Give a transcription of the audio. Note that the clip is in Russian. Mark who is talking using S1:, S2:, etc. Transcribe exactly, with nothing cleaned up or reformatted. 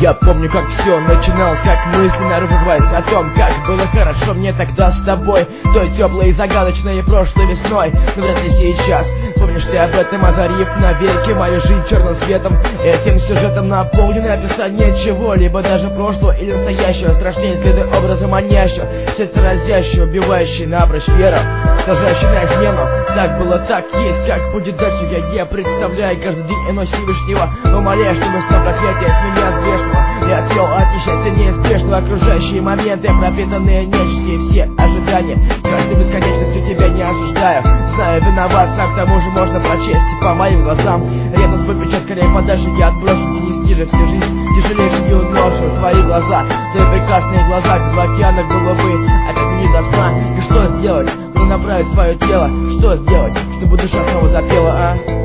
S1: Я помню, как все начиналось, как мысли разрывались о том, как было хорошо мне тогда с тобой, той теплой и загадочной прошлой весной. Но вряд ли сейчас помнишь ты об этом, озарив навеки мою жизнь черным светом. Этим сюжетом наполнено описание чего-либо, даже прошлого или настоящего. Страшнее следы образа манящего, сердце разящего, убивающий напрочь веру, сажающий на измену. Так было, так есть, как будет дальше, я не представляю. Каждый день иной Всевышнего, умоляю, чтобы снова проклятие с меня сгрешного. Я отвел от несчастья неизбежного. Окружающие моменты, пропитанные нечистью, все ожидания. Каждой бесконечностью тебя не осуждаю. Знаю, виноват сам, к тому же можно прочесть по моим глазам. Ревность выпечет скорее подальше, я отброшу, не нести же всю жизнь тяжелейшую ношу. Твои глаза, твои прекрасные глаза, как два океана голубые, опять не до сна. И что сделать, куда направить свое тело? Что сделать, чтобы душа снова запела, а?